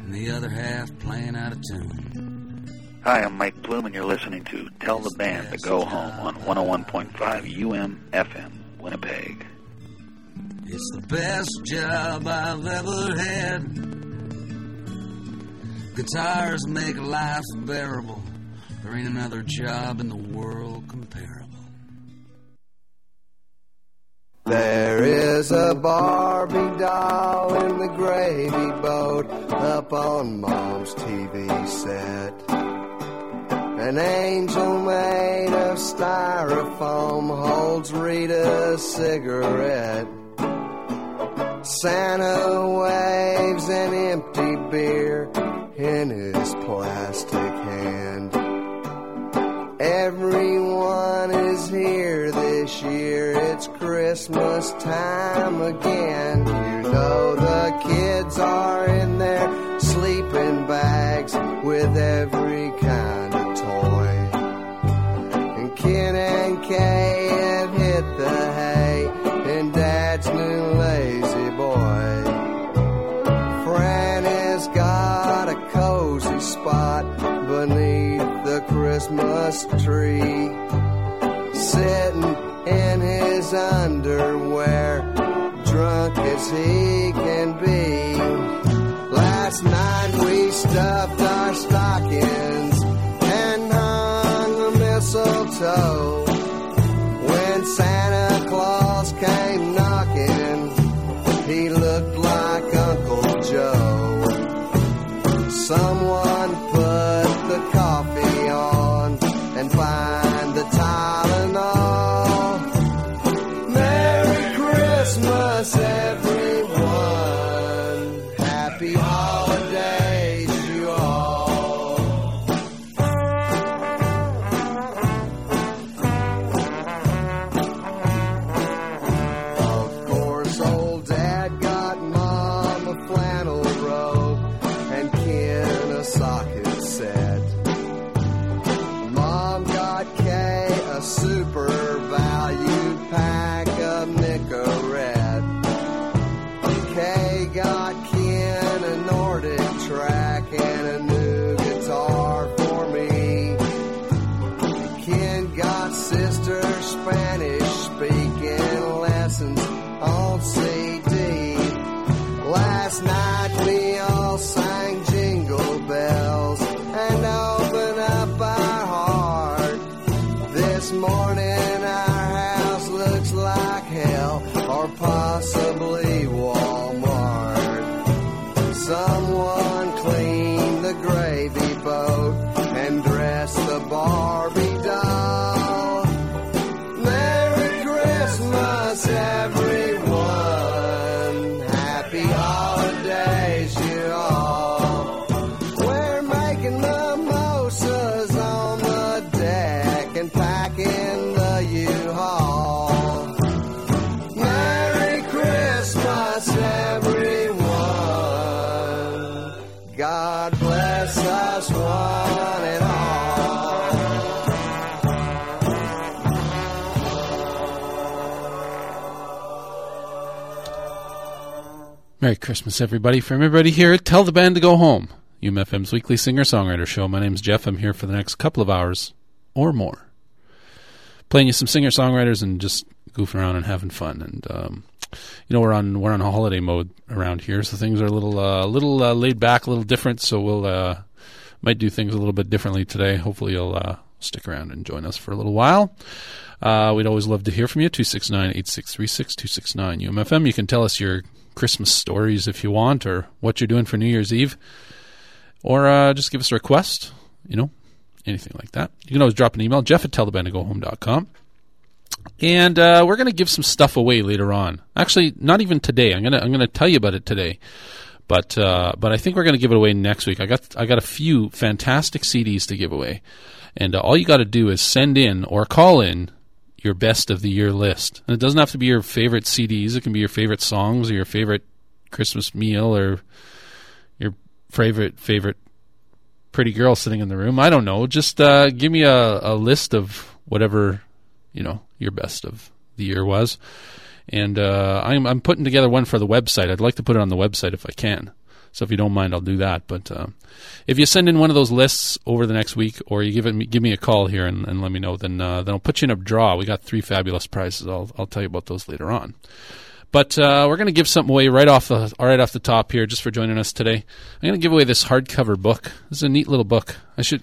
and the other half playing out of tune. Hi, I'm Mike Bloom, and you're listening to Tell the Band to Go Home on 101.5 UM-FM, Winnipeg. It's the best job I've ever had. Guitars make life bearable. There ain't another job in the world comparable. There is a Barbie doll in the gravy boat up on Mom's TV set. An angel made of styrofoam holds Rita's cigarette. Santa waves an empty beer in his plastic hand. Everyone is here this year, it's Christmas time again. You know the kids are in their sleeping bags with every kind of toy. And Ken and Kay have hit the hay in Dad's new lazy boy. Fran has got a cozy spot beneath the Christmas tree, sitting in his underwear, drunk as he can be. Last night we stuffed our stockings and hung the mistletoe. When Santa Claus came knocking, he looked like Uncle Joe. Someone put the coffee on and find the Tylenol. Merry Christmas, everyone. Happy holidays, you all. Of course, old Dad got Mom a flannel robe and Ken a socket set. Mom got Kay a super value pack of Nicorette. Kay got Ken a Nordic track and a new guitar for me. Ken got sister Spanish speaking lessons on CD. Last night we all sang Jingle Bells and opened up our heart. This morning our house looks like hell or possibly Walmart. Someone cleaned the gravy boat and dressed the Barbie doll. Merry Christmas, everyone. Happy holidays, you all. We're making mimosas on the deck and packing the U-Haul. Merry Christmas, everyone. God bless us one and all. Merry Christmas, everybody. From everybody here at Tell the Band to Go Home, UMFM's weekly singer-songwriter show. My name's Jeff. I'm here for the next couple of hours or more, playing you some singer-songwriters and just goofing around and having fun. And we're on holiday mode around here, so things are a little laid back, a little different. So we'll might do things a little bit differently today. Hopefully you'll stick around and join us for a little while. We'd always love to hear from you. 269-8636, 269-UMFM. You can tell us your Christmas stories if you want, or what you're doing for New Year's Eve, or just give us a request, anything like that. You can always drop an email, jeff@tellthebandtogohome.com. And we're going to give some stuff away later on. Actually, not even today. I'm gonna tell you about it today, but I think we're going to give it away next week. I got a few fantastic CDs to give away, and all you got to do is send in or call in your best of the year list. And it doesn't have to be your favorite CDs. It can be your favorite songs or your favorite Christmas meal or your favorite pretty girl sitting in the room. I don't know. Just give me a list of whatever your best of the year was, and I'm putting together one for the website. I'd like to put it on the website if I can. So if you don't mind, I'll do that. But if you send in one of those lists over the next week, or you give me a call here and let me know, then I'll put you in a draw. We got 3 fabulous prizes. I'll tell you about those later on. But we're going to give something away right off the top here, just for joining us today. I'm going to give away this hardcover book. This is a neat little book. We should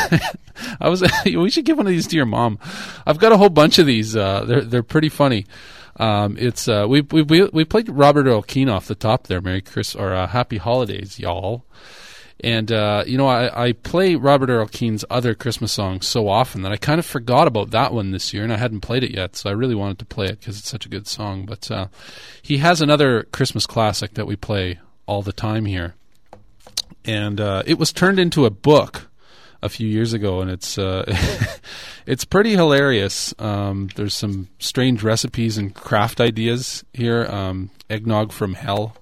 give one of these to your mom. I've got a whole bunch of these. They're pretty funny. It's we played Robert Earl Keen off the top there. Merry Christmas or Happy Holidays, y'all. And I play Robert Earl Keen's other Christmas songs so often that I kind of forgot about that one this year, and I hadn't played it yet, so I really wanted to play it because it's such a good song. But he has another Christmas classic that we play all the time here, and it was turned into a book a few years ago, and it's it's pretty hilarious. There's some strange recipes and craft ideas here. Eggnog from hell.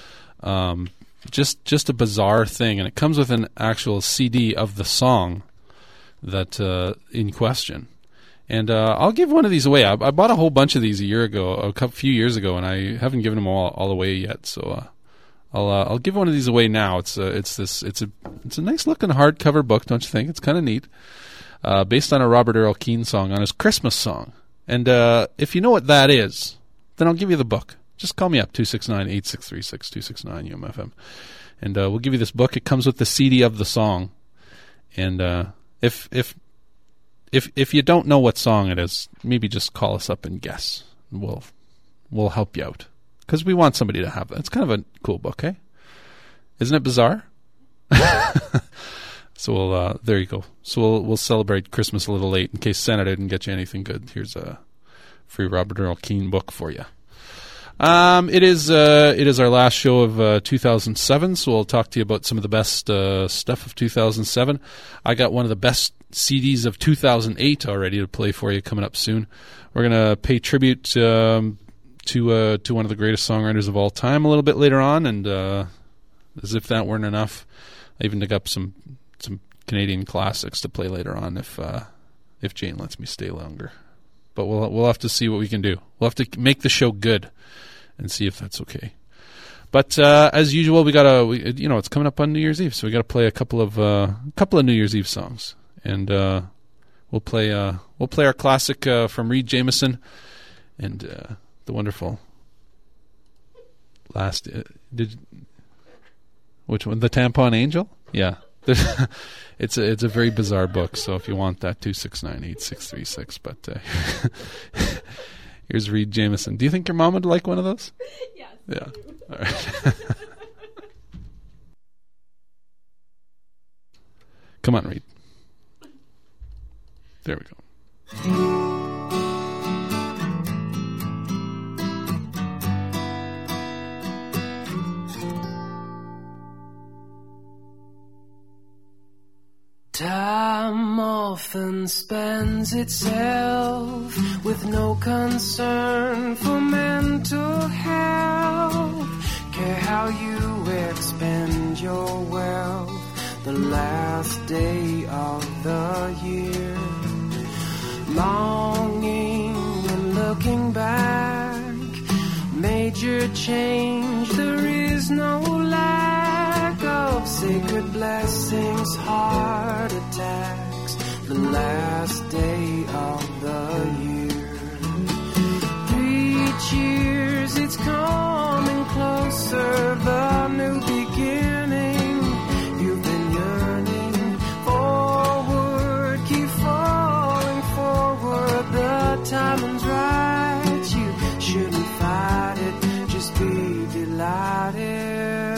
Just a bizarre thing, and it comes with an actual CD of the song that in question. And I'll give one of these away. I bought a whole bunch of these a few years ago, and I haven't given them all away yet. So I'll give one of these away now. It's a nice looking hardcover book, don't you think? It's kind of neat, based on a Robert Earl Keen song, on his Christmas song. And if you know what that is, then I'll give you the book. Just call me up, 269-8636, 269-UMFM. And we'll give you this book. It comes with the CD of the song. And if you don't know what song it is, maybe just call us up and guess. We'll help you out. Because we want somebody to have that. It's kind of a cool book, eh? Isn't it bizarre? So there you go. So we'll celebrate Christmas a little late. In case Santa didn't get you anything good, here's a free Robert Earl Keen book for you. It is our last show of 2007, so we'll talk to you about some of the best stuff of 2007. I got one of the best CDs of 2008 already to play for you coming up soon. We're going to pay tribute to one of the greatest songwriters of all time a little bit later on, and as if that weren't enough, I even dug up some Canadian classics to play later on if Jane lets me stay longer. But we'll have to see what we can do. We'll have to make the show good and see if that's okay. But as usual, it's coming up on New Year's Eve, so we got to play a couple of New Year's Eve songs, and we'll play our classic from Reed Jameson and the wonderful last. Which one? The Tampon Angel? Yeah. It's a very bizarre book, so if you want that, 269-8636. But here's Reed Jameson. Do you think your mom would like one of those? Yes. Yeah. All right. Come on, Reed. There we go. Time often spends itself with no concern for mental health. Care how you expend your wealth the last day of the year. Longing and looking back, major change, there is no lack of sacred blessings, heart attacks, the last day of the year. 3 cheers, it's coming closer, the new beginning. You've been yearning forward, keep falling forward, the timing's right, you shouldn't fight it, just be delighted.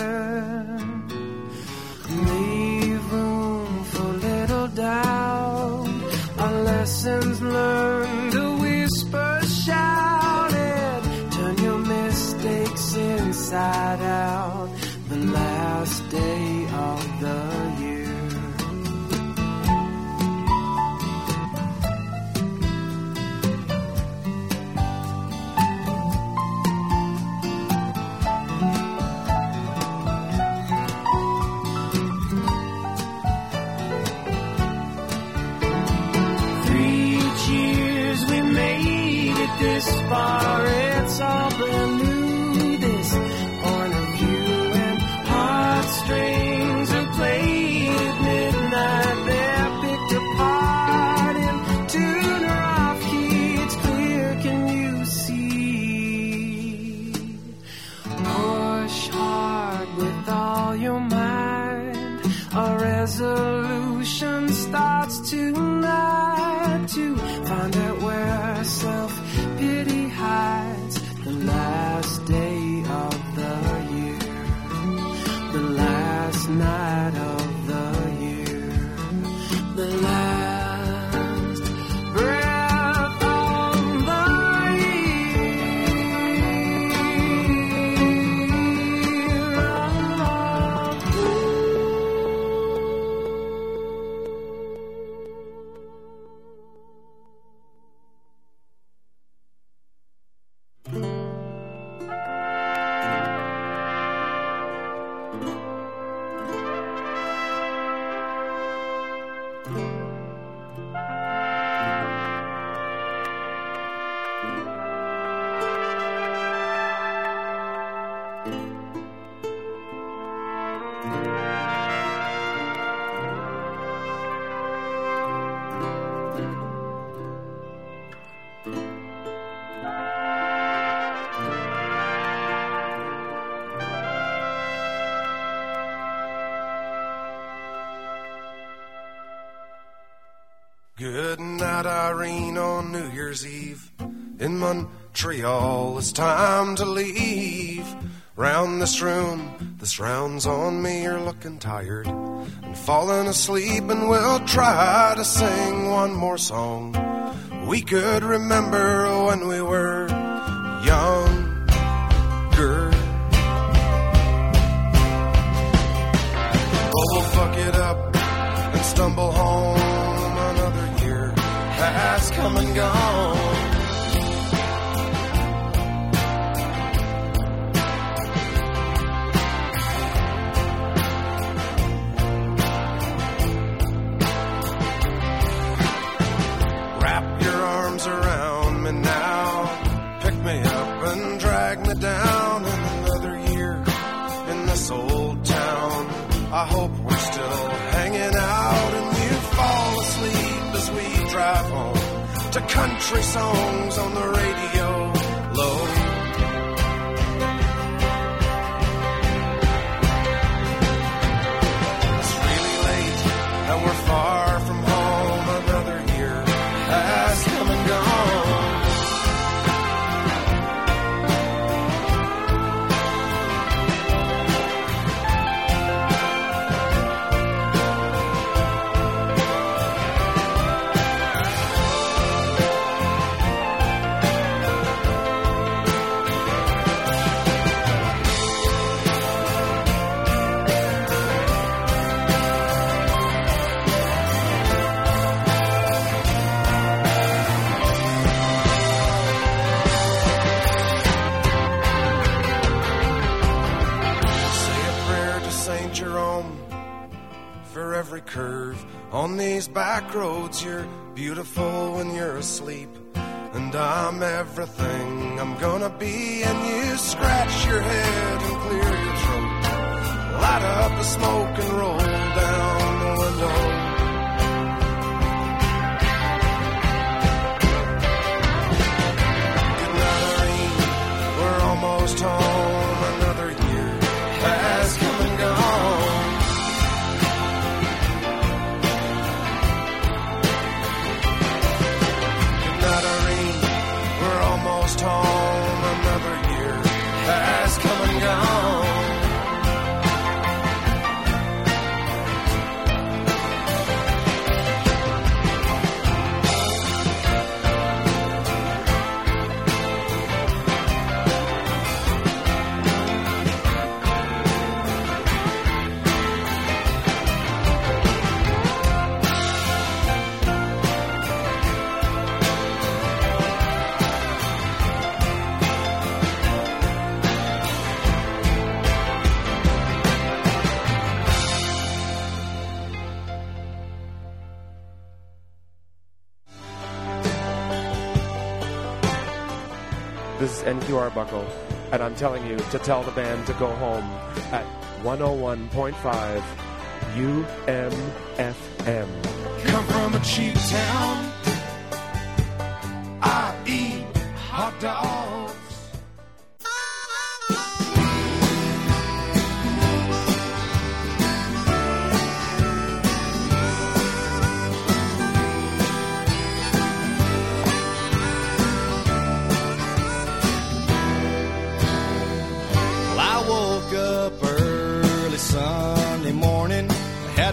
Leave room for little doubt, our lessons learned, a whisper shouted, turn your mistakes inside out. all your mind. A resolution starts tonight to find out where self-pity hides. The last day of the year, the last night of the year, the last breath of the Good night, Irene, on New Year's Eve. In Montreal, it's time to leave. Round this room, this round's on me. You're looking tired and falling asleep, and we'll try to sing one more song we could remember when we were younger. Oh, we'll fuck it up and stumble home. Another year has come and gone. Wrap your arms around me now, pick me up and drag me down. In another year in this old town, I hope we're still hanging out and you fall asleep as we drive home to country songs on the radio low. It's really late and we're far from home. Another year has come and gone. Every curve on these back roads, you're beautiful when you're asleep, and I'm everything I'm gonna be. And you scratch your head and clear your throat, light up the smoke and roll down the window. Good night, Irene, we're almost home. Another year has come and gone. Almost home, another year has come and gone. This is NQR Buckle, and I'm telling you to tell the band to go home at 101.5 UMFM. Come from a cheap town, I eat hot dogs.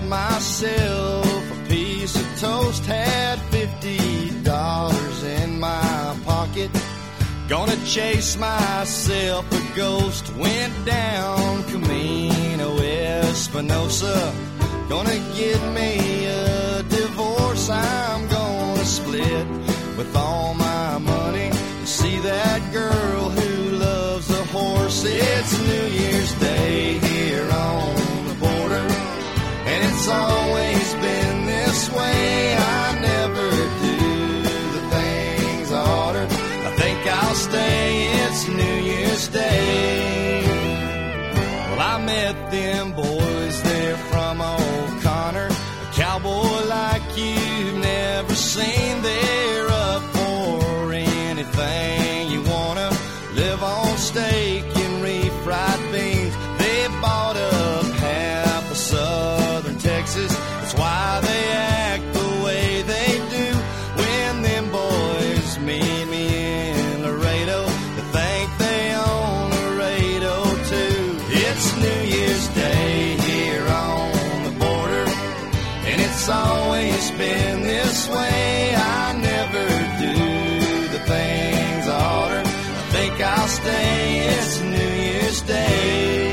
had myself a piece of toast, had $50 in my pocket. Gonna chase myself a ghost, went down Camino Espinosa. Gonna get me a divorce, I'm gonna split with all my money. See that girl who loves a horse. It's New Year's Day here on the border, and it's always been this way. I never do the things I oughter. I think I'll stay, it's New Year's Day. Well, I met them boys there from O'Connor, a cowboy like you've never seen. They're up for anything you wanna, live on steak and refried beans. They bought up half of southern Texas, that's why they act the way they do. When them boys meet me in Laredo, they think they own Laredo too. It's New Year's Day here on the border, and it's always been this way. I never do the things I oughter. I think I'll stay, it's New Year's Day.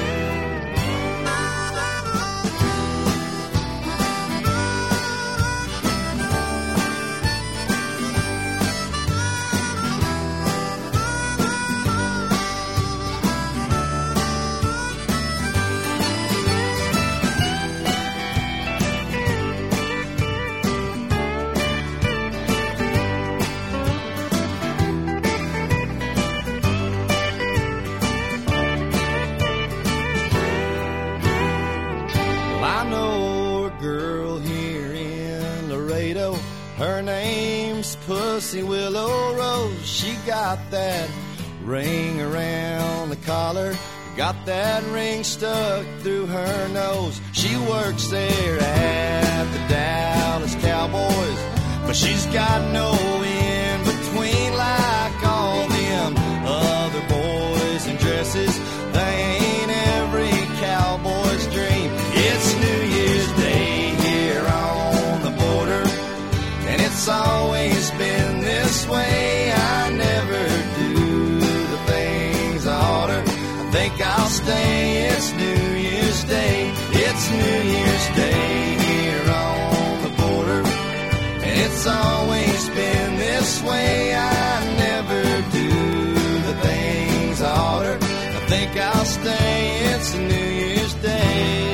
Her name's Pussy Willow Rose. She got that ring around the collar, got that ring stuck through her nose. She works there at the Dallas Cowboys, but she's got no in-between like all them other boys in dresses. They ain't every cowboy's dream. It's New Year's Day here on the border, and it's always been this way. I never do the things I oughter. I think I'll stay, it's New Year's Day. It's New Year's Day here on the border, and it's always been this way. I never do the things I oughter. I think I'll stay, it's New Year's Day.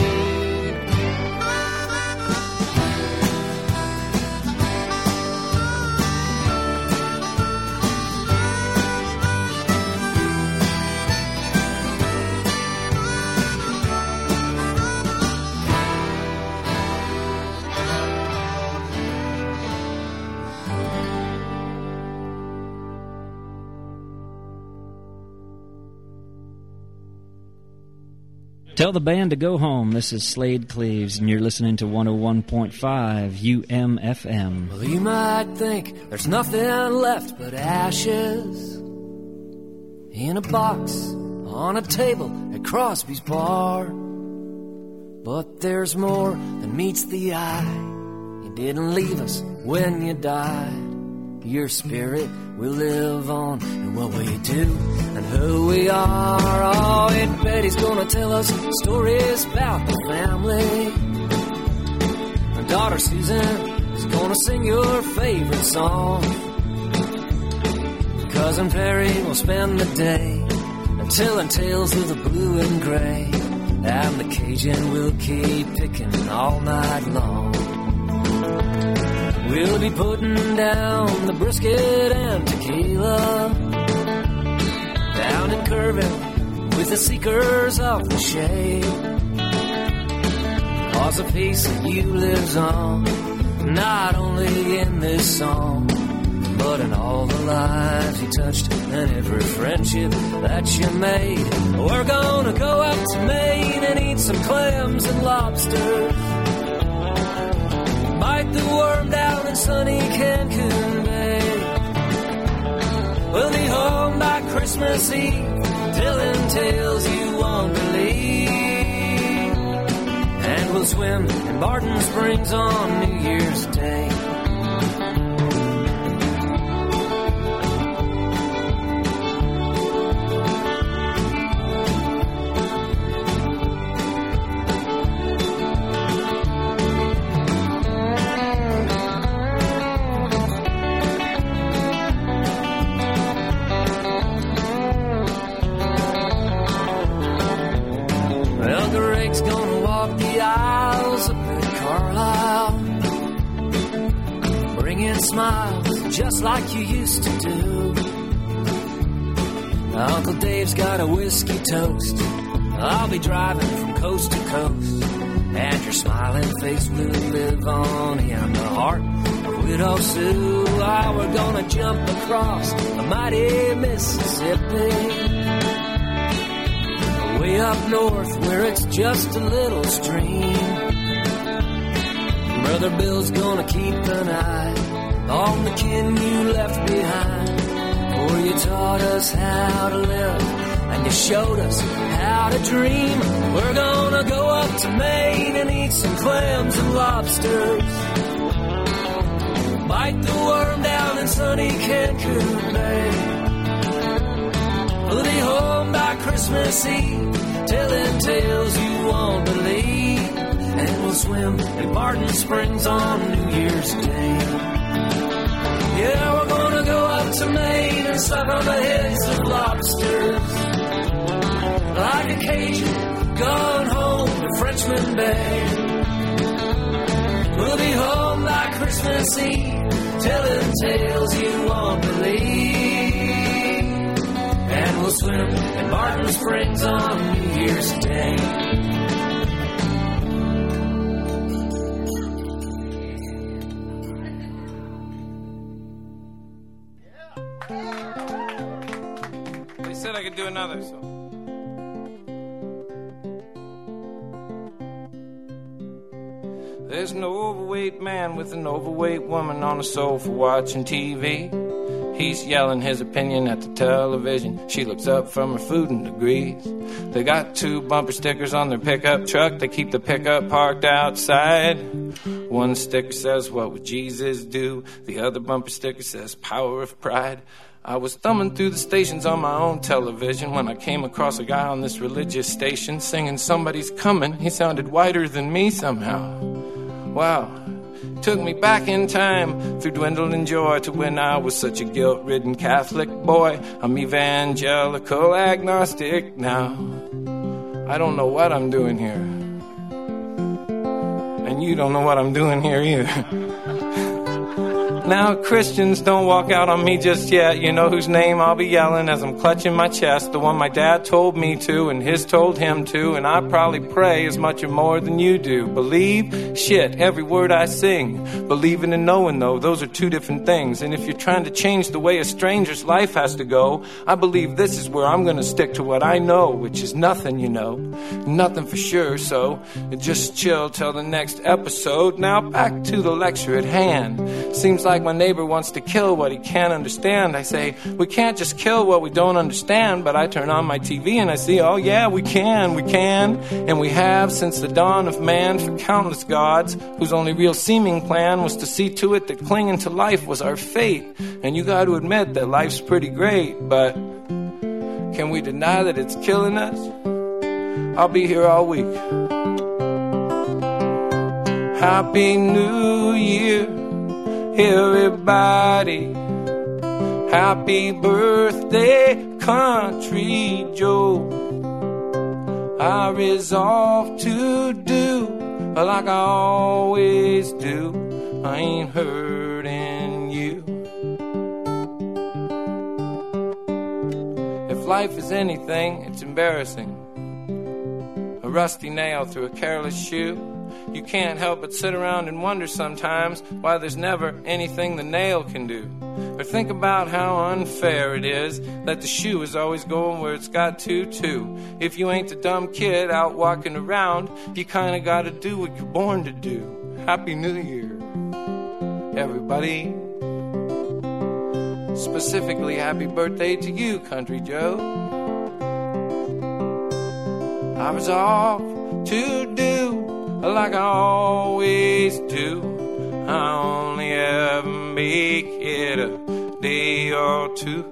Tell the band to go home. This is Slade Cleaves, and you're listening to 101.5 UMFM. Well, you might think there's nothing left but ashes in a box on a table at Crosby's bar. But there's more than meets the eye. You didn't leave us when you died. Your spirit will live on in what we do and who we are. Oh, Aunt Betty's gonna tell us stories about the family. Her daughter Susan is gonna sing your favorite song. Cousin Perry will spend the day telling tales of the blue and gray, and the Cajun will keep picking all night long. We'll be putting down the brisket and tequila down in Kerrville with the seekers of the shade. 'Cause a piece of you lives on, not only in this song, but in all the lives you touched and every friendship that you made. We're gonna go up to Maine and eat some clams and lobsters, bite the worm down in sunny Cancun Bay. We'll be home by Christmas Eve, telling tales you won't believe, and we'll we'll swim in Barton Springs on New Year's Day. Smiles just like you used to do. Uncle Dave's got a whiskey toast. I'll be driving from coast to coast, and your smiling face will live on in the heart of Widow Sue. Oh, we're gonna jump across the mighty Mississippi, way up north where it's just a little stream. Brother Bill's gonna keep an eye on the kin you left behind, for you taught us how to live and you showed us how to dream. We're gonna go up to Maine and eat some clams and lobsters, bite the worm down in sunny Cancun Bay. We'll be home by Christmas Eve, telling tales you won't believe, and we'll swim in Barton Springs on New Year's Day. Yeah, we're gonna go up to Maine and suck on the heads of lobsters, like a Cajun gone home to Frenchman Bay. We'll be home by Christmas Eve, telling tales you won't believe, and we'll swim in Barton Springs on New Year's Day. I could do another, so. There's an overweight man with an overweight woman on a sofa watching TV. He's yelling his opinion at the television. She looks up from her food and agrees. They got 2 bumper stickers on their pickup truck. They keep the pickup parked outside. One sticker says, "What would Jesus do?" The other bumper sticker says, "Power of pride." I was thumbing through the stations on my own television when I came across a guy on this religious station singing "Somebody's Coming." He sounded whiter than me somehow. Wow. Took me back in time through dwindling joy to when I was such a guilt-ridden Catholic boy. I'm evangelical agnostic now. I don't know what I'm doing here. And you don't know what I'm doing here either. Now Christians don't walk out on me just yet. You know whose name I'll be yelling as I'm clutching my chest. The one my dad told me to and his told him to. And I probably pray as much or more than you do. Believe? Shit, every word I sing. Believing and knowing though, those are 2 different things. And if you're trying to change the way a stranger's life has to go, I believe this is where I'm gonna stick to what I know, which is nothing, you know. Nothing for sure, so just chill till the next episode. Now back to the lecture at hand. Seems like my neighbor wants to kill what he can't understand. I say, we can't just kill what we don't understand. But I turn on my TV and I see, oh yeah, we can. And we have since the dawn of man for countless gods, whose only real seeming plan was to see to it that clinging to life was our fate. And you got to admit that life's pretty great, but can we deny that it's killing us? I'll be here all week. Happy New Year, everybody. Happy birthday, Country Joe. I resolve to do like I always do. I ain't hurting you. If life is anything, it's embarrassing. A rusty nail through a careless shoe. You can't help but sit around and wonder sometimes why there's never anything the nail can do. Or think about how unfair it is that the shoe is always going where it's got to, too. If you ain't the dumb kid out walking around, you kinda gotta do what you're born to do. Happy New Year, everybody. Specifically, happy birthday to you, Country Joe. I resolve to do like I always do. I only ever make it a day or two.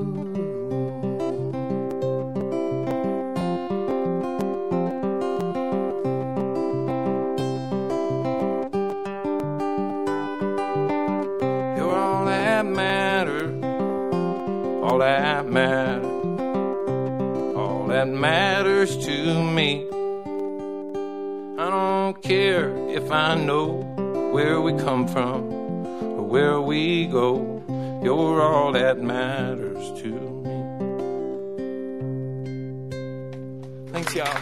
You're all that matters, all that matters, all that matters to me. I don't care if I know where we come from or where we go. You're all that matters to me. Thanks, y'all.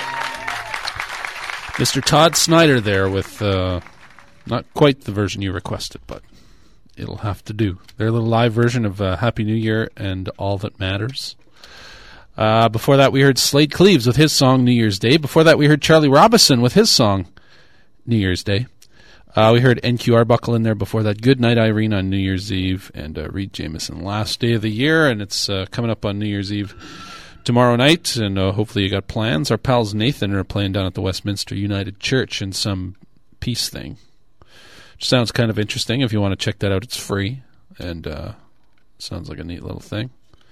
Mr. Todd Snyder there with not quite the version you requested, but it'll have to do. Their little live version of Happy New Year and All That Matters. Before that, we heard Slade Cleaves with his song New Year's Day. Before that, we heard Charlie Robison with his song New Year's Day. We heard NQ Arbuckle in there before that. Good Night Irene on New Year's Eve, and Reed Jameson, last day of the year, and it's coming up on New Year's Eve tomorrow night, and hopefully you got plans. Our pals Nathan are playing down at the Westminster United Church in some peace thing. Which sounds kind of interesting. If you want to check that out, it's free, and sounds like a neat little thing.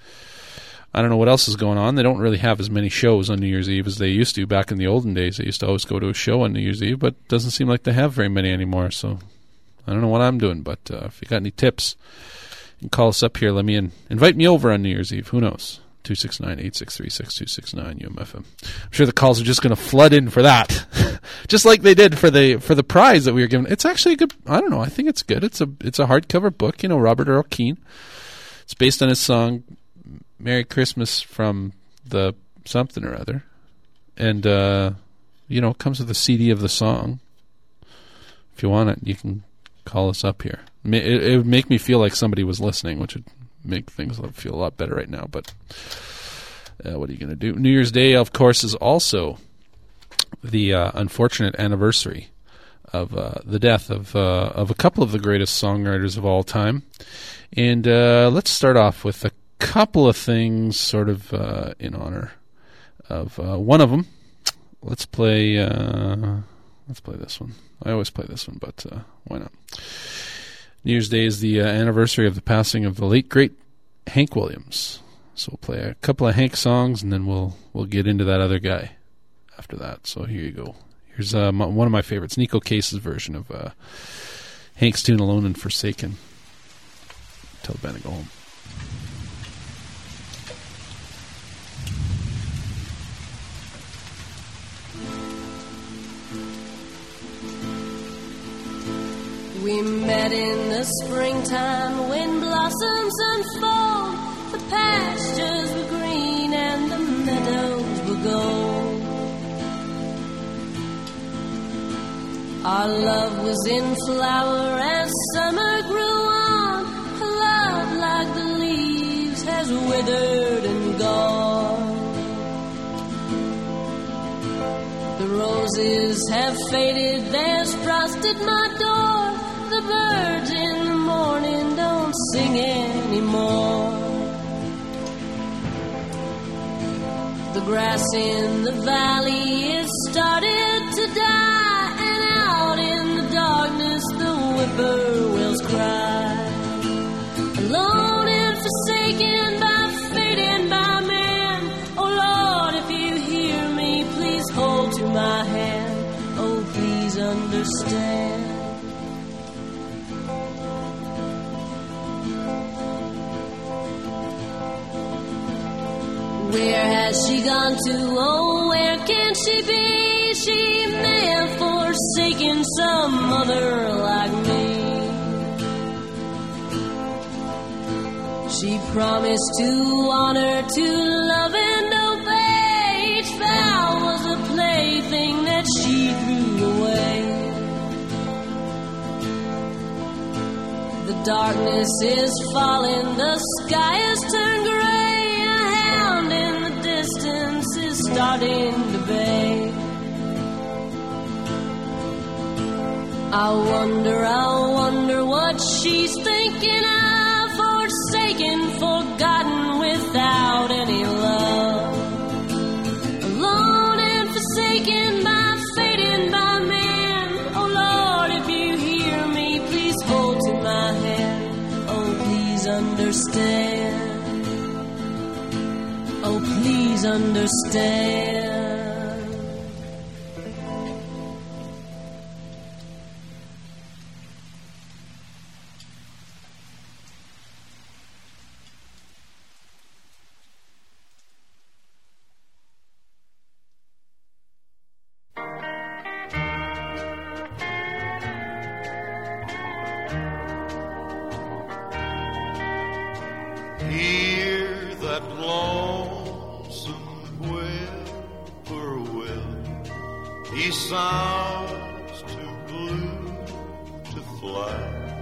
I don't know what else is going on. They don't really have as many shows on New Year's Eve as they used to back in the olden days. They used to always go to a show on New Year's Eve, but it doesn't seem like they have very many anymore. So I don't know what I'm doing, but if you got any tips, you can call us up here. Let me in. Invite me over on New Year's Eve. Who knows? 269-863-6269 UMFM. I'm sure the calls are just going to flood in for that, just like they did for the prize that we were given. It's actually a good. I don't know. I think it's good. It's a hardcover book. You know, Robert Earl Keen. It's based on his song Merry Christmas from the something or other. And, it comes with a CD of the song. If you want it, you can call us up here. It would make me feel like somebody was listening, which would make things feel a lot better right now. But what are you going to do? New Year's Day, of course, is also the unfortunate anniversary of the death of a couple of the greatest songwriters of all time. And let's start off with a couple of things sort of in honor of one of them. Let's play this one. I always play this one, but why not? New Year's Day is the anniversary of the passing of the late great Hank Williams. So we'll play a couple of Hank songs, and then we'll get into that other guy after that. So here you go. Here's one of my favorites, Nico Case's version of Hank's tune "Alone and Forsaken." Tell the band to go home. We met in the springtime when blossoms unfold. The pastures were green and the meadows were gold. Our love was in flower as summer grew on. A love like the leaves has withered and gone. The roses have faded, there's frost at my door. The birds in the morning don't sing anymore. The grass in the valley is started to die, and out in the darkness the whippoorwills cry. Alone and forsaken by fate and by man. Oh Lord, if you hear me, please hold to my hand. Oh, please understand. Where has she gone to? Oh, where can she be? She may have forsaken some other like me. She promised to honor, to love and obey. Each vow was a plaything that she threw away. The darkness is falling, the sky has turned gray. In the distance is starting to bay. I wonder what she's thinking of. Forsaken, forgotten, without any love. Alone and forsaken by fate and by me. understand. Hear that lonesome whippoorwill. He sounds too blue to fly.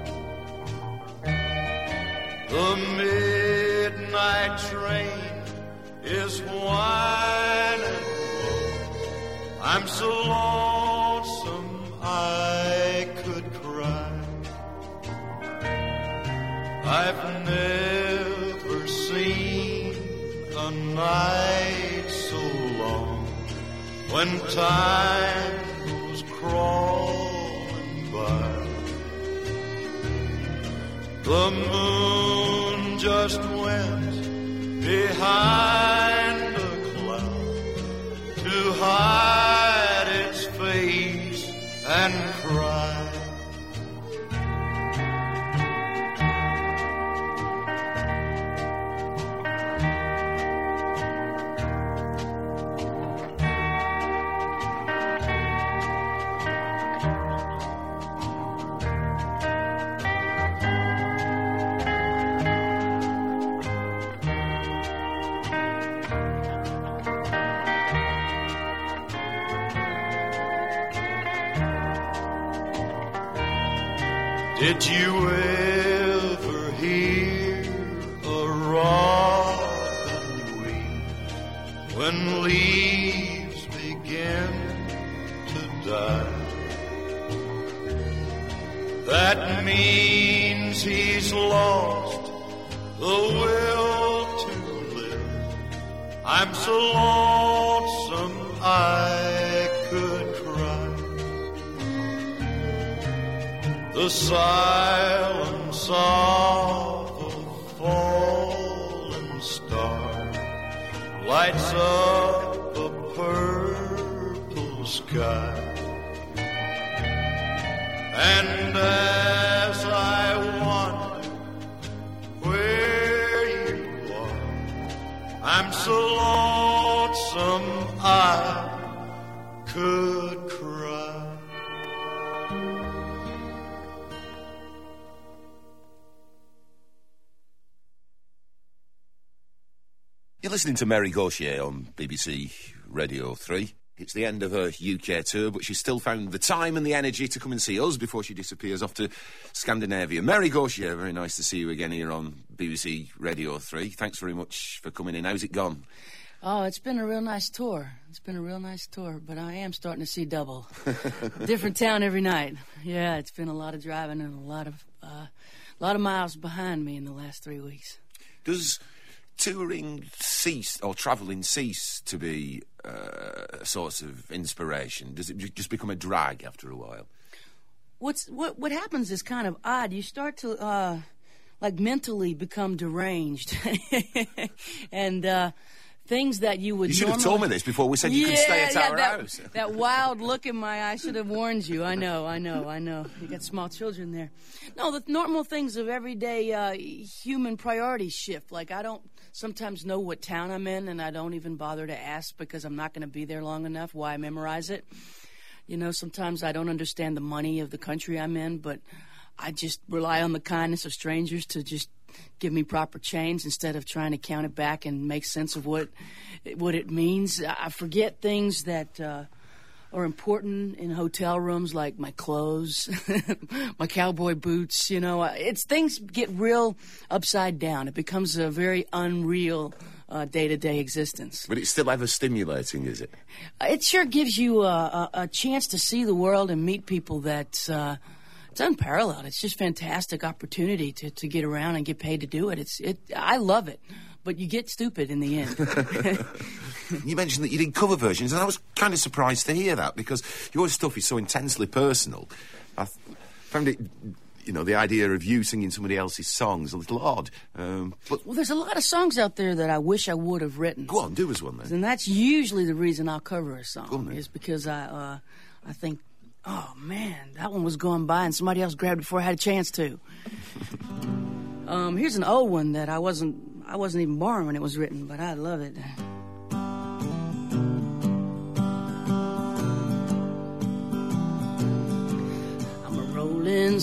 The midnight train is whining low. I'm so lonesome I could cry. I've never seen a night so long when time goes crawling by. The moon just went behind a cloud to hide its face and cry. Did you ever hear a robin weep when leaves begin to die? That means he's lost the will to live. I'm so lonesome I could cry. The silence of a fallen star lights up a purple sky. And as I wonder where you are, I'm so lonesome I could cry. You're listening to Mary Gauthier on BBC Radio 3. It's the end of her UK tour, but she still found the time and the energy to come and see us before she disappears off to Scandinavia. Mary Gauthier, very nice to see you again here on BBC Radio 3. Thanks very much for coming in. How's it gone? Oh, it's been a real nice tour. It's been a real nice tour, but I am starting to see double. Different town every night. Yeah, it's been a lot of driving and a lot of miles behind me in the last 3 weeks. Does touring cease, or travelling cease to be a source of inspiration? Does it just become a drag after a while? What happens is kind of odd. You start to like mentally become deranged, and things that you would. You should have told me this before we said you could stay at our house. That wild look in my eye should have warned you. I know. You got small children there. No, the normal things of everyday human priorities shift. Like I don't sometimes know what town I'm in, and I don't even bother to ask because I'm not going to be there long enough. Why memorize it? You know, sometimes I don't understand the money of the country I'm in, but I just rely on the kindness of strangers to just give me proper change instead of trying to count it back and make sense of what it means. I forget things that are important in hotel rooms, like my clothes, my cowboy boots. You know, it's things get real upside down. It becomes a very unreal day-to-day existence. But it's still ever stimulating, is it? It sure gives you a chance to see the world and meet people that. It's unparalleled. It's just fantastic opportunity to get around and get paid to do it. I love it, but you get stupid in the end. You mentioned that you did cover versions, and I was kind of surprised to hear that because your stuff is so intensely personal. I found it the idea of you singing somebody else's songs a little odd. But Well, there's a lot of songs out there that I wish I would have written. Go on, do us one then. And that's usually the reason I'll cover a song. Go on, then. Is because I think, oh man, that one was going by and somebody else grabbed it before I had a chance to. Here's an old one that I wasn't even born when it was written, but I love it. I'm a rolling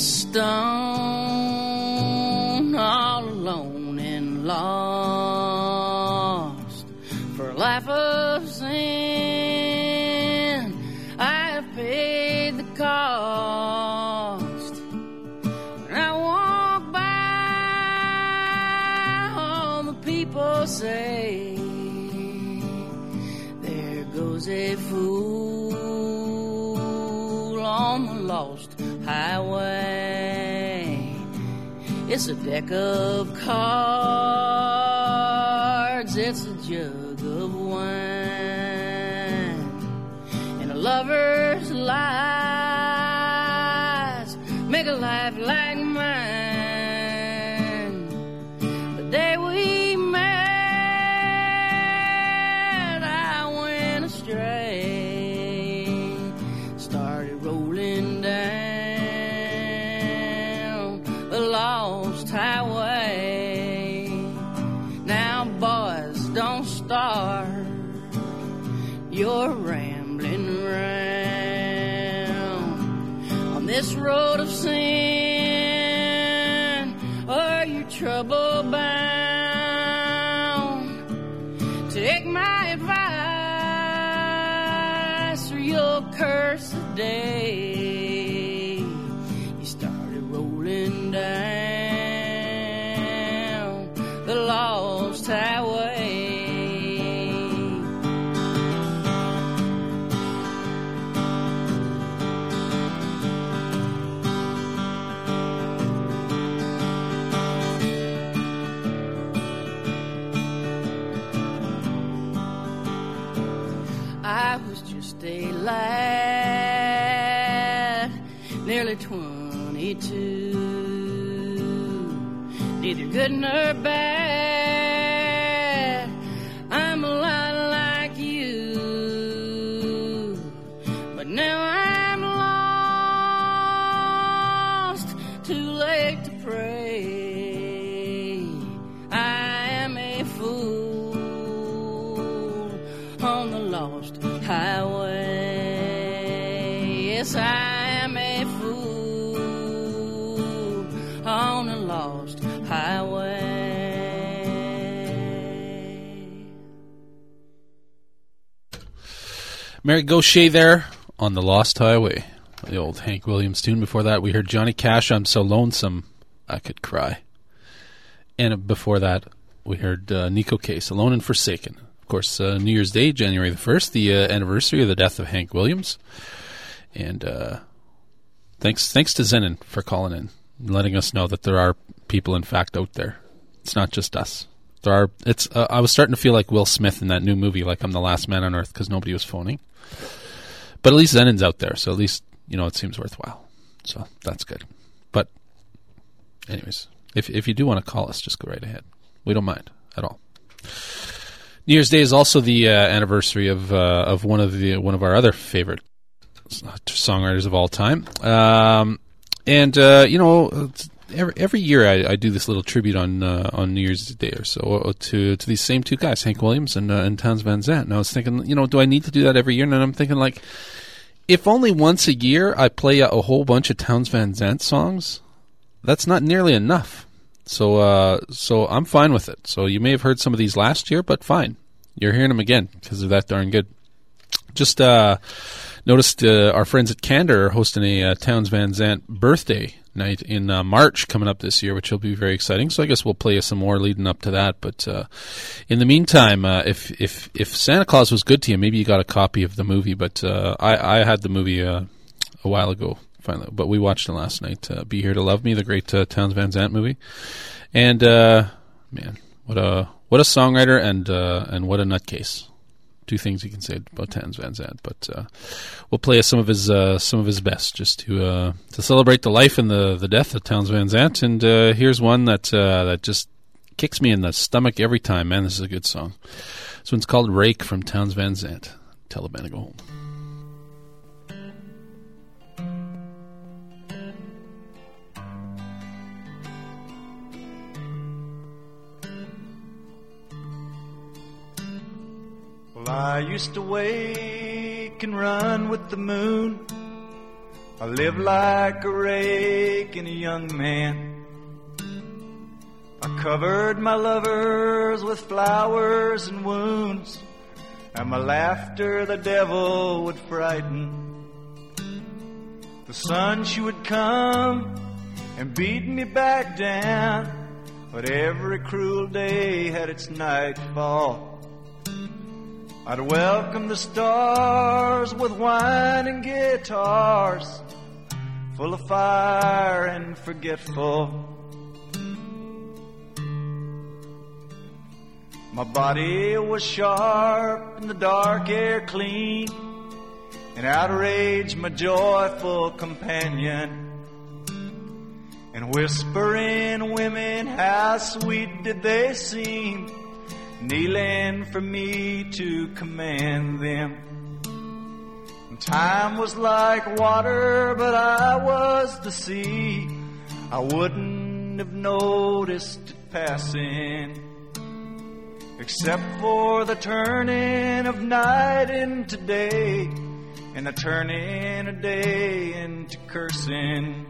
stone, all alone and lost. For a life of sin, I have paid the cost. When I walk by, all the people say, there goes a fool on the lost highway. It's a deck of cards, it's a jug of wine, and a lover's lies make a life like mine. The day we met, I went astray, started rolling down the lost highway. Now, boys, don't start your rambling round on this road of sin, or you're trouble bound. Take my advice, or you'll curse the day you started rolling down the lost highway. I was just a lad, nearly 22, neither good nor bad. I'm a lot like you, but now I'm lost, too late to pray. I am a fool on the lost highway. Yes, I am a fool on the lost highway. Mary Gauthier there on the Lost Highway, the old Hank Williams tune. Before that, we heard Johnny Cash, I'm So Lonesome I Could Cry. And before that, we heard Nico Case, Alone and Forsaken. Of course, New Year's Day, January the 1st, the anniversary of the death of Hank Williams. And thanks to Zenon for calling in and letting us know that there are people, in fact, out there. It's not just us. There are. I was starting to feel like Will Smith in that new movie, like I'm the last man on earth, because nobody was phoning. But at least Zenon's out there, so at least, it seems worthwhile. So that's good. But anyways, if you do want to call us, just go right ahead. We don't mind at all. New Year's Day is also the anniversary of one of our other favorite songwriters of all time. Every year I do this little tribute on New Year's Day or so to these same two guys, Hank Williams and Townes Van Zandt. And I was thinking, do I need to do that every year? And then I'm thinking, like, if only once a year I play a whole bunch of Townes Van Zandt songs, that's not nearly enough. So I'm fine with it. So you may have heard some of these last year, but fine. You're hearing them again because they're that darn good. Just noticed our friends at Candor are hosting a Townes Van Zandt birthday night in March coming up this year, which will be very exciting. So I guess we'll play you some more leading up to that. But in the meantime, if Santa Claus was good to you, maybe you got a copy of the movie. But I had the movie a while ago, finally. But we watched it last night. Be Here to Love Me, the great Townes Van Zandt movie. And man, what a songwriter and what a nutcase. two things you can say about Townes Van Zandt. But we'll play some of his best, just to celebrate the life and the death of Townes Van Zandt. And here's one that just kicks me in the stomach every time. Man, this is a good song. This one's called "Rake" from Townes Van Zandt. Tell the band to go home. I used to wake and run with the moon. I lived like a rake and a young man. I covered my lovers with flowers and wounds, and my laughter the devil would frighten. The sun, she would come and beat me back down, but every cruel day had its nightfall. I'd welcome the stars with wine and guitars, full of fire and forgetful. My body was sharp and the dark air clean, and outrage my joyful companion. And whispering women, how sweet did they seem, kneeling for me to command them. And time was like water, but I was the sea. I wouldn't have noticed it passing, except for the turning of night into day, and the turning of day into cursing.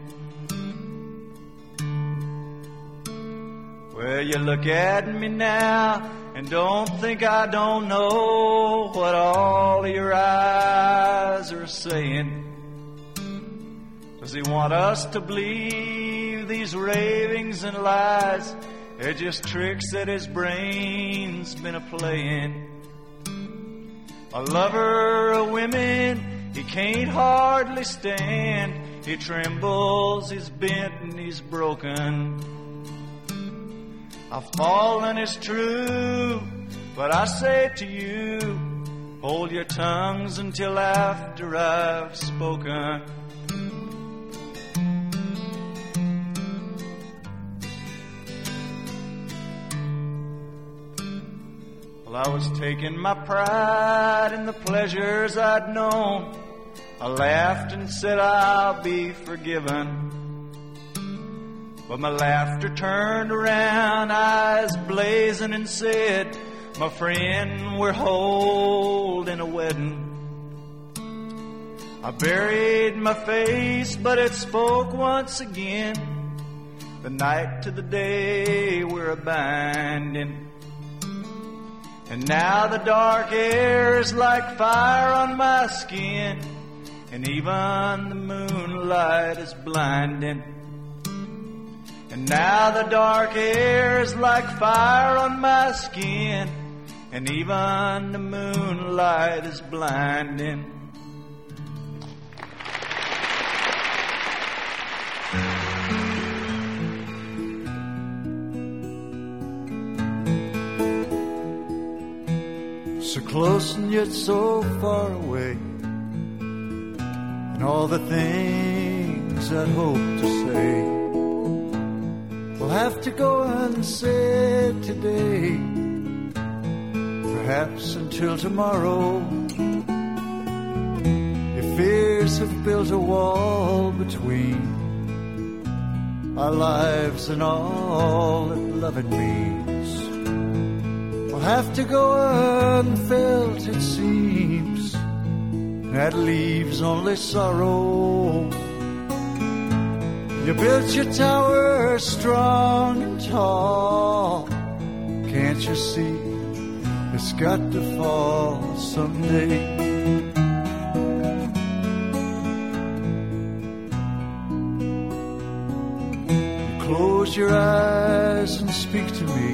Well, you look at me now and don't think I don't know what all of your eyes are saying. Does he want us to believe these ravings and lies? They're just tricks that his brain's been a-playing. A lover of women, he can't hardly stand. He trembles, he's bent and he's broken. I've fallen, it's true, but I say to you, hold your tongues until after I've spoken. Well, I was taking my pride in the pleasures I'd known. I laughed and said I'll be forgiven. But my laughter turned around, eyes blazing, and said, my friend, we're holding a wedding. I buried my face, but it spoke once again. The night to the day we're a-binding. And now the dark air is like fire on my skin, and even the moonlight is blinding. And now the dark air is like fire on my skin, and even the moonlight is blinding. So close and yet so far away, and all the things I'd hope to say will have to go unsaid today, perhaps until tomorrow. Your fears have built a wall between our lives and all that loving means. Will have to go unfelt, it seems. That leaves only sorrow. You built your tower strong and tall. Can't you see it's got to fall someday? You close your eyes and speak to me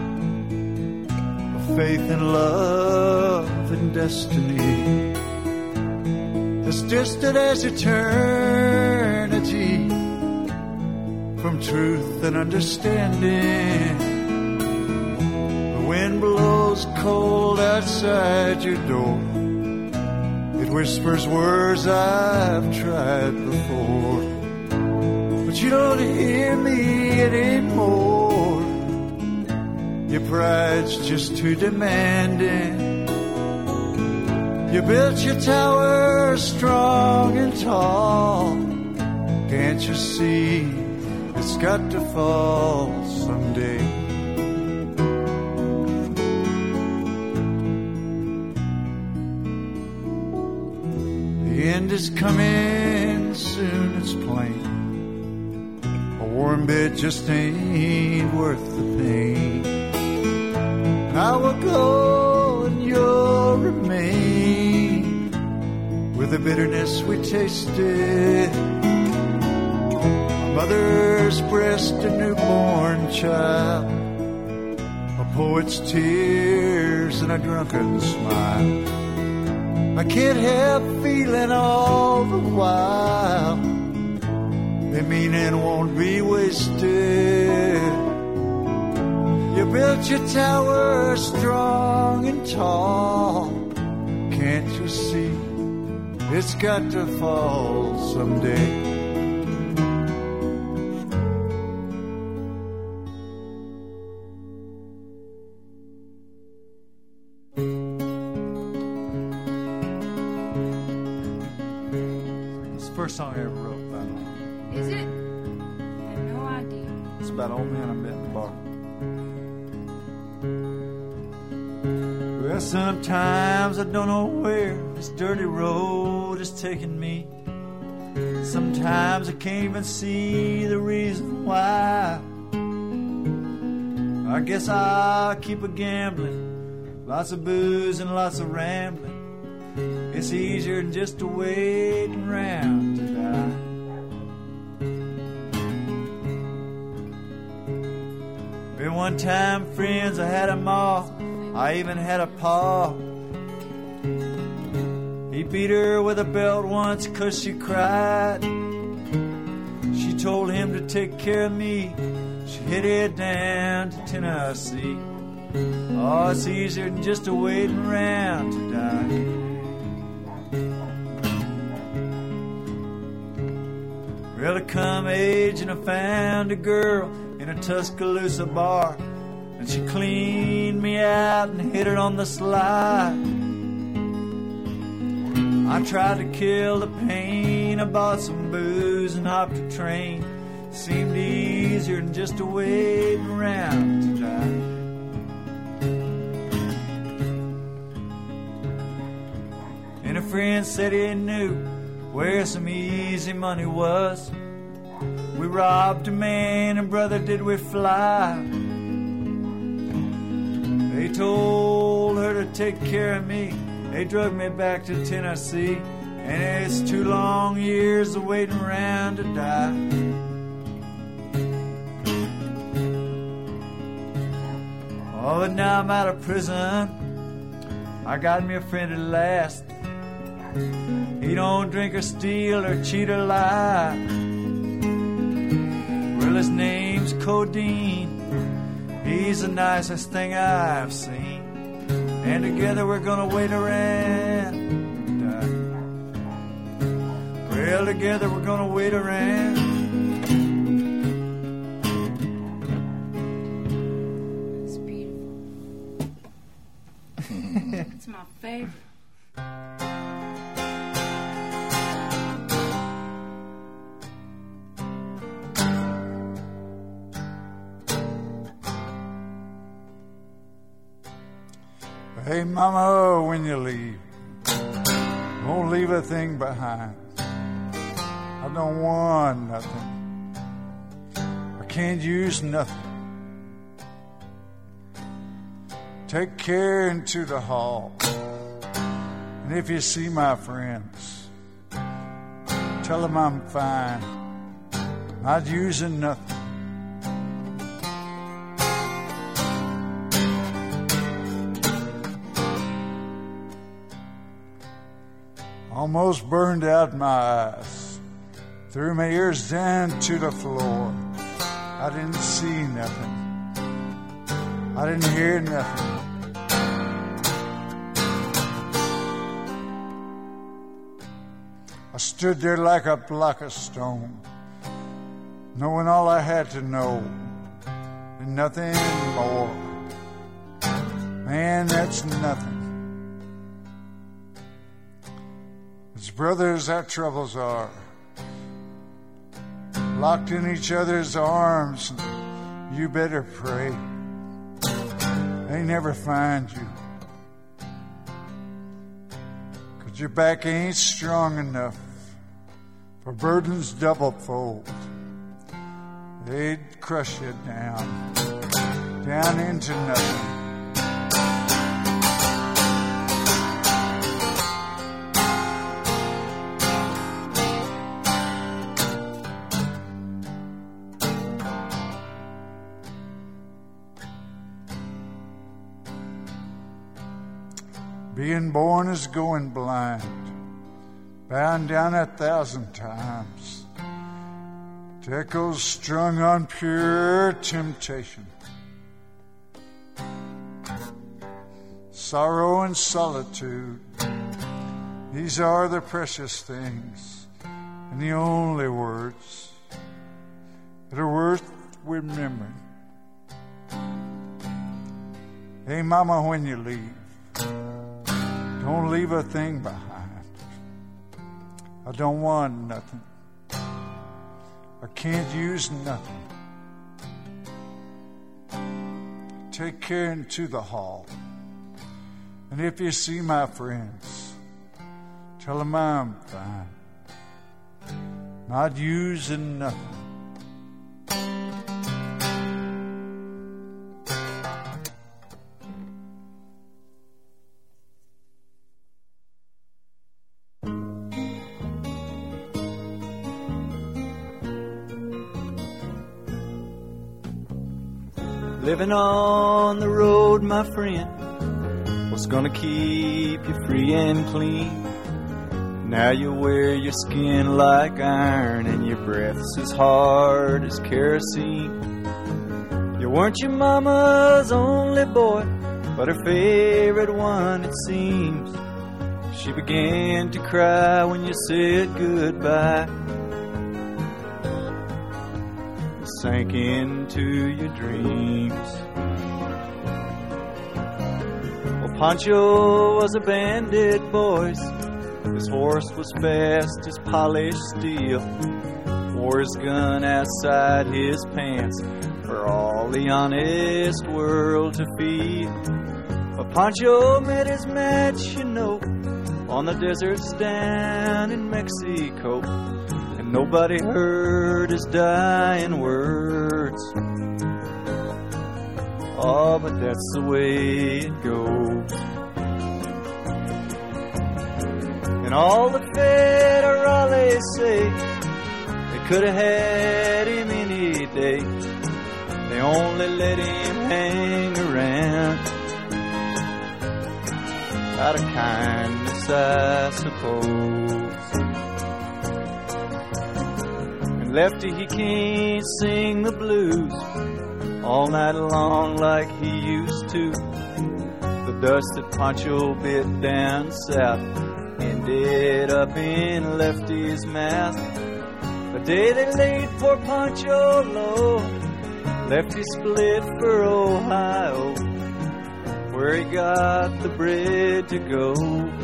of faith and love and destiny, as distant as eternity from truth and understanding. But wind blows cold outside your door. It whispers words I've tried before, but you don't hear me anymore. Your pride's just too demanding. You built your tower strong and tall. Can't you see it's got to fall someday? The end is coming soon, it's plain. A warm bed just ain't worth the pain. I will go and you'll remain with the bitterness we tasted. A mother's breast, a newborn child, a poet's tears and a drunken smile. I can't help feeling all the while the meaning won't be wasted. You built your tower strong and tall. Can't you see it's got to fall someday? It's the first song I ever wrote about it. Is it? I have no idea. It's about an old man I met in the bar. Well, sometimes I don't know where this dirty road is taking me. Sometimes I can't even see the reason why. I guess I'll keep a gambling, lots of booze and lots of rambling. It's easier than just to wait around to die. Well, one time, friends, I had a ma. I even had a pa. He beat her with a belt once 'cause she cried. She told him to take care of me. She headed down to Tennessee. Oh, it's easier than just to wait around to die. Well, I come age and I found a girl in a Tuscaloosa bar, and she cleaned me out and hit it on the sly. I tried to kill the pain. I bought some booze and hopped a train. Seemed easier than just to wait around to die. And a friend said he knew where some easy money was. We robbed a man and brother did we fly. They told her to take care of me. They drug me back to Tennessee, and it's 2 long years of waiting around to die. Oh, but now I'm out of prison. I got me a friend at last. He don't drink or steal or cheat or lie. Well, his name's Codeine. He's the nicest thing I've seen. And together we're gonna wait around and die. Well, together we're gonna wait around. It's beautiful. It's my favorite. Hey, Mama, when you leave, don't leave a thing behind. I don't want nothing. I can't use nothing. Take care into the hall. And if you see my friends, tell them I'm fine. Not using nothing. Almost burned out my eyes, threw my ears down to the floor. I didn't see nothing. I didn't hear nothing. I stood there like a block of stone, knowing all I had to know and nothing more. Man, that's nothing. As brothers, our troubles are locked in each other's arms. You better pray they never find you, 'cause your back ain't strong enough for burdens double fold. They'd crush you down into nothing. Being born is going blind, bound down 1,000 times to echoes strung on pure temptation. Sorrow and solitude, these are the precious things and the only words that are worth remembering. Hey, Mama, when you leave, don't leave a thing behind. I don't want nothing. I can't use nothing. Take care into the hall. And if you see my friends, tell them I'm fine. Not using nothing. Living on the road, my friend, what's gonna keep you free and clean? Now you wear your skin like iron and your breath's as hard as kerosene. You weren't your mama's only boy, but her favorite one, it seems. She began to cry when you said goodbye. Sank into your dreams. Well, Pancho was a bandit, boys. His horse was fast as polished steel. Wore his gun outside his pants for all the honest world to feel. But Pancho met his match, you know, on the deserts down in Mexico. Nobody heard his dying words. Oh, but that's the way it goes. And all the federales say they could have had him any day. They only let him hang around out of kindness, I suppose. Lefty, he can't sing the blues all night long like he used to. The dust that Pancho bit down south ended up in Lefty's mouth. The day they laid poor Pancho low, Lefty split for Ohio, where he got the bread to go.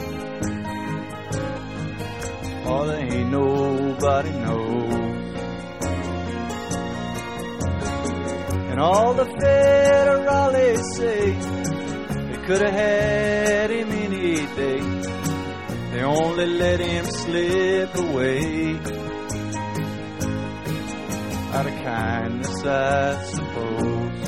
Oh, there ain't nobody knows. And all the federales say they could have had him any day. They only let him slip away out of kindness, I suppose.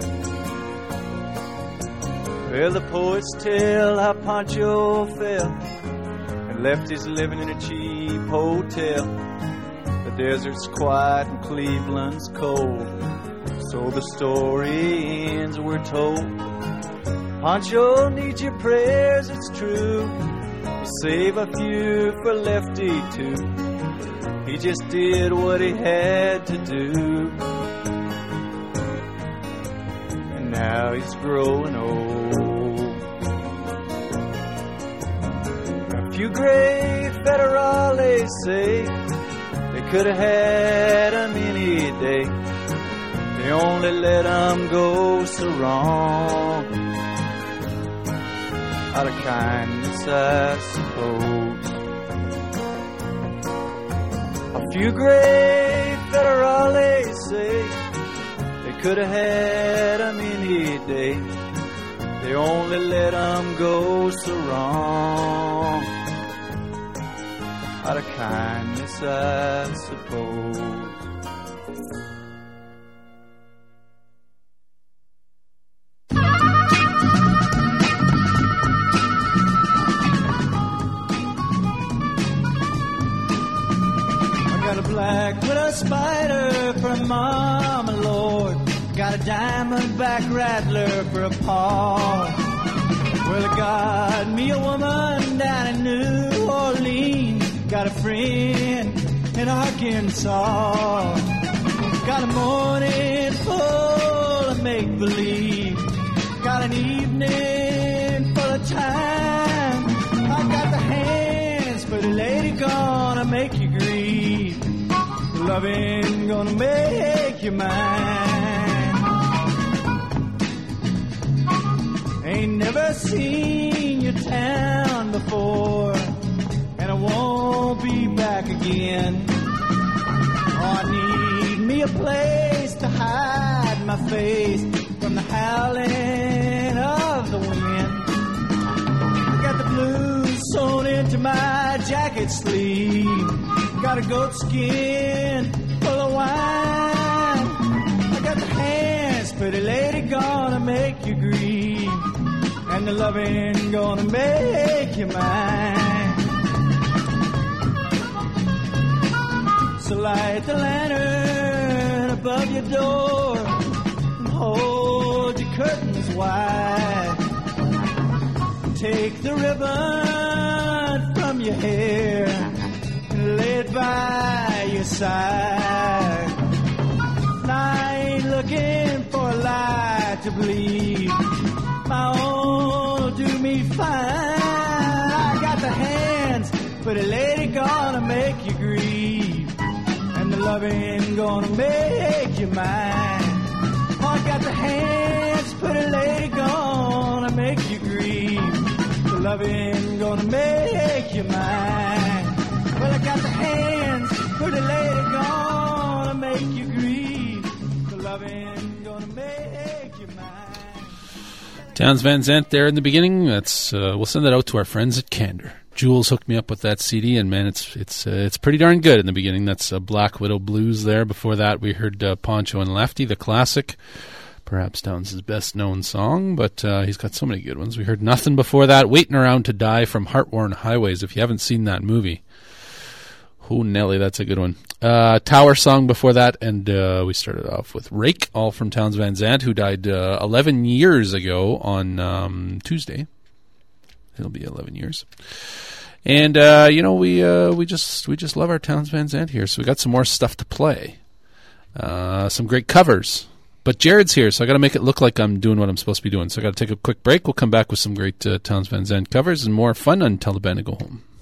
Well, the poets tell how Pancho fell and left his living in a cheap hotel. The desert's quiet and Cleveland's cold, so the story ends, we're told. Pancho needs your prayers, it's true. We'll save a few for Lefty too. He just did what he had to do, and now he's growing old. A few great federales say they could have had him any day. They only let him go so wrong, out of kindness, I suppose. A few great federales say they could have had him any day. They only let him go so wrong, out of kindness, I suppose. Black widow spider for a mama, Lord. Got a diamondback rattler for a paw. Well, I got me a woman down in New Orleans. Got a friend in Arkansas. Got a morning full of make-believe. Got an evening full of time. I got the hands for the lady gonna make you grieve. Loving gonna make you mine. Ain't never seen your town before, and I won't be back again. Oh, I need me a place to hide my face from the howling of the wind. I got the blues sewn into my jacket sleeve. Got a goat skin full of wine. I got the hands, pretty lady, gonna make you grieve, and the loving gonna make you mine. So light the lantern above your door and hold your curtains wide. Take the ribbon from your hair, lay it by your side. I ain't looking for a lie to believe. My own will do me fine. I got the hands, but a lady gonna make you grieve, and the loving gonna make you mine. I got the hands, but a lady gonna make you grieve, the loving gonna make you mine. Well, I got the hands for the lady gonna make you grieve, the loving gonna make you mine. Townes Van Zandt there in the beginning. That's we'll send that out to our friends at Candor. Jules hooked me up with that CD, and man, it's pretty darn good in the beginning. That's Black Widow Blues there. Before that, we heard Poncho and Lefty, the classic. Perhaps Townes' best-known song, but he's got so many good ones. We heard Nothing before that. Waiting Around to Die from Heartworn Highways. If you haven't seen that movie, oh, Nelly, that's a good one. Tower Song before that, and we started off with Rake, all from Townes Van Zandt, who died 11 years ago on Tuesday. It'll be 11 years. And, we just love our Townes Van Zandt here, so we got some more stuff to play. Some great covers. But Jared's here, so I got to make it look like I'm doing what I'm supposed to be doing. So I got to take a quick break. We'll come back with some great Townes Van Zandt covers and more fun on Tell the Band to Go Home.